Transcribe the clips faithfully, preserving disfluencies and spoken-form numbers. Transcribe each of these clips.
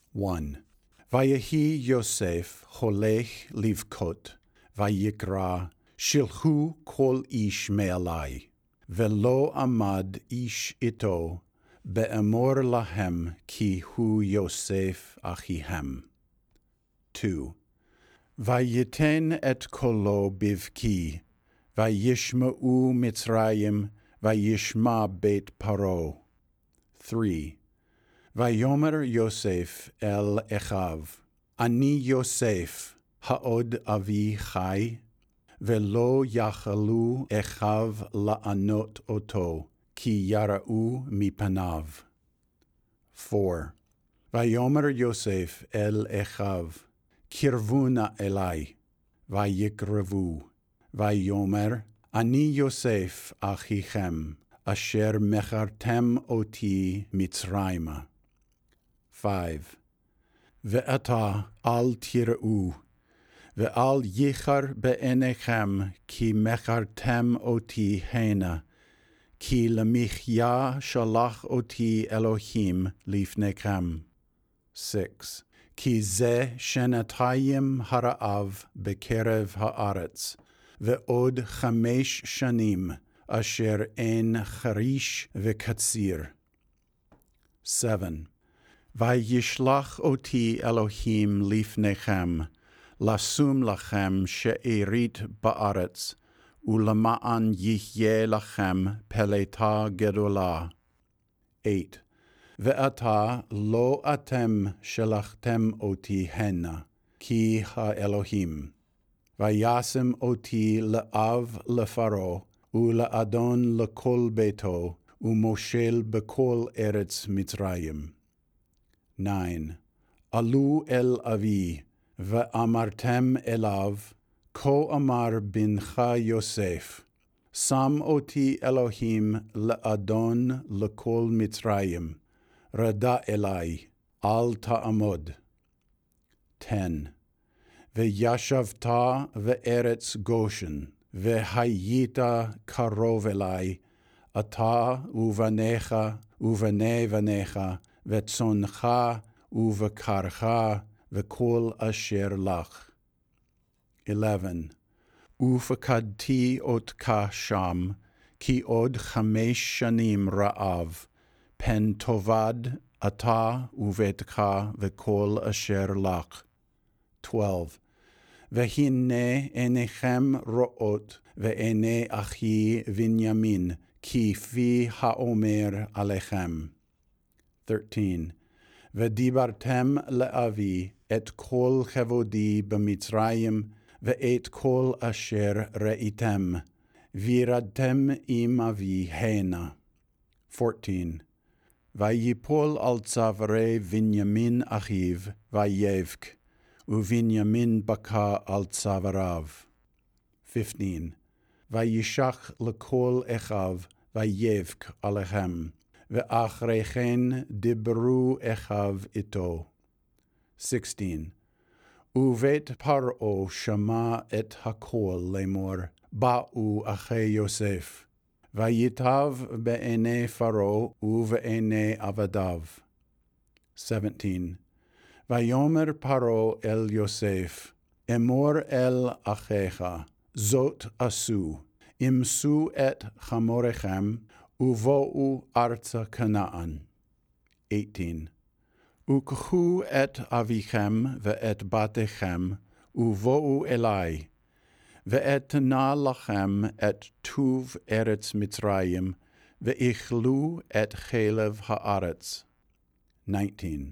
one. ויהי יוסף הולך לבכות, ויקרא, שלחו כל איש מעלי, ולא עמד איש איתו, באמור להם כי הוא יוסף אחיהם. two. ויתן את קולו בבכי, וישמעו מצרים, וישמע בית פרעה. three. ויאמר יוסף אל אחיו, אני יוסף, העוד אבי חי? ולא יכלו אחיו לענות אותו, כי יראו מפניו. four. ויאמר יוסף אל אחיו, קרבו נא אלי, ויקרבו. ויאמר, אני יוסף אחיכם, אשר מכרתם אותי מצרימה. five. ועתה אל תראו, ואל ייחר בעיניכם, כי מכרתם אותי הנה, כי למחיה שלח אותי אלוהים לפניכם. six. כי זה שנתיים הרעב בקרב הארץ, ועוד חמש שנים, אשר אין חריש וקציר. seven. וישלח אותי אלוהים לפניכם, לשום לכם שארית בארץ, ולמען יהיה לכם פלטה גדולה. eight. ועתה לא אתם שלחתם אותי הנה, כי האלוהים. וישם אותי לאב לפרעה, ולאדון לכל ביתו, ומושל בכל ארץ מצרים. nine. עלו אל אבי, ואמרתם אליו, כה אמר בנך יוסף, שם אותי אלוהים לאדון לכל מצרים, רדה אלי, אל תעמוד. ten. וישבת בארץ גושן, והיית קרוב אלי, אתה ובניך ובני בניך, וצונך ובקרך, וכל אשר לך. eleven. ופקדתי אותך שם, כי עוד חמש שנים רעב, פן תאבד אתה וביתך וכל אשר לך. twelve. והנה עיניכם רואות, ועיני אחי בנימין, כפי האומר עליכם. thirteen. ודיברתם לאבי את כל כבודי במצרים, ואת כל אשר ראיתם, וירדתם עם אבי הנה. fourteen. ויפול על צווארי בנימין אחיו, ויבך, ובנימין בכה על צוואריו. fifteen. וישח לכל אחיו, ויבך עליהם, ואחרי כן דיברו אחיו איתו. sixteen. ובית פרעה שמע את הקול לאמור, באו אחי יוסף, ויטב בעיני פרעה ובעיני עבדיו. seventeen. ויאמר פרעה אל יוסף, אמור אל אחיך, זאת עשו, אמסו את חמוריכם, ובואו ארצה כנען. eighteen. וקחו את אביכם ואת בתיכם, ובואו אלי, ואתנה לכם את טוב ארץ מצרים, ואכלו את חלב הארץ. nineteen.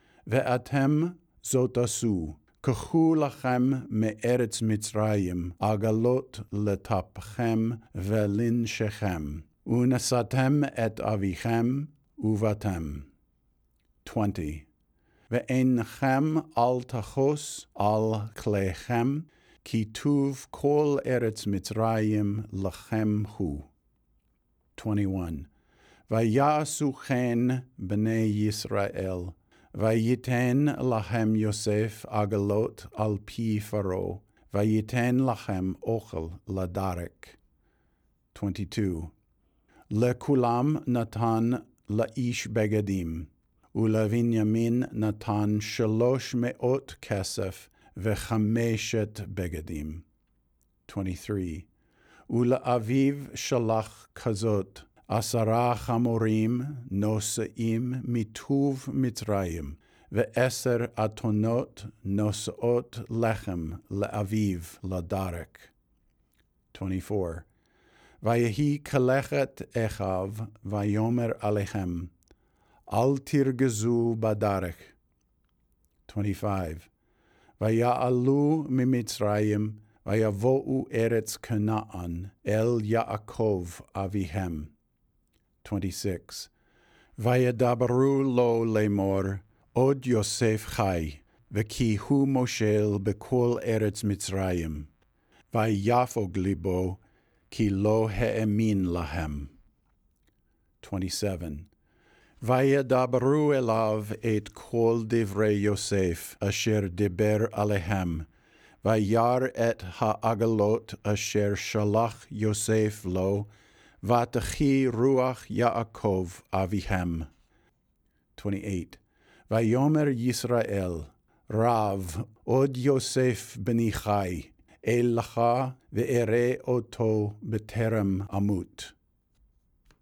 ואתם זאת עשו, קחו לכם מארץ מצרים, עגלות לטפכם ולנשכם, ונשאתם את אביכם ובתם. twenty. ואינכם אל תחוס על כליכם, כי טוב כל ארץ מצרים לכם הוא. twenty-one. ויעשו כן בני ישראל, וייתן להם יוסף עגלות על פי פרעה, וייתן לכם אוכל לדרק. twenty-two. לכולם נתן לאיש בגדים, ולבנימין נתן שלוש מאות כסף וחמשת בגדים. twenty-three. ולאביו שלח כזאת, עשרה חמורים נושאים מטוב מצרים, ועשר אתונות נושאות לחם לאביו לדרך. twenty-four. ויהי כלכת אחיו, ויאמר עליהם, אל תרגזו בדרך. twenty-five. ויעלו ממצרים, ויבואו ארץ כנען, אל יעקב אביהם. twenty-six. וידברו לו לאמור, עוד יוסף חי, וכי הוא מושל בכל ארץ מצרים. ויפוג ליבו, כי לא האמין להם. twenty-seven. וידברו אליו את כל דברי יוסף, אשר דיבר עליהם, וירא את העגלות אשר שלח יוסף לו, ותחי רוח יעקב אביהם. twenty-eight. ויאמר ישראל, רב, עוד יוסף בני חי, אל לך ואראה אותו בטרם אמות.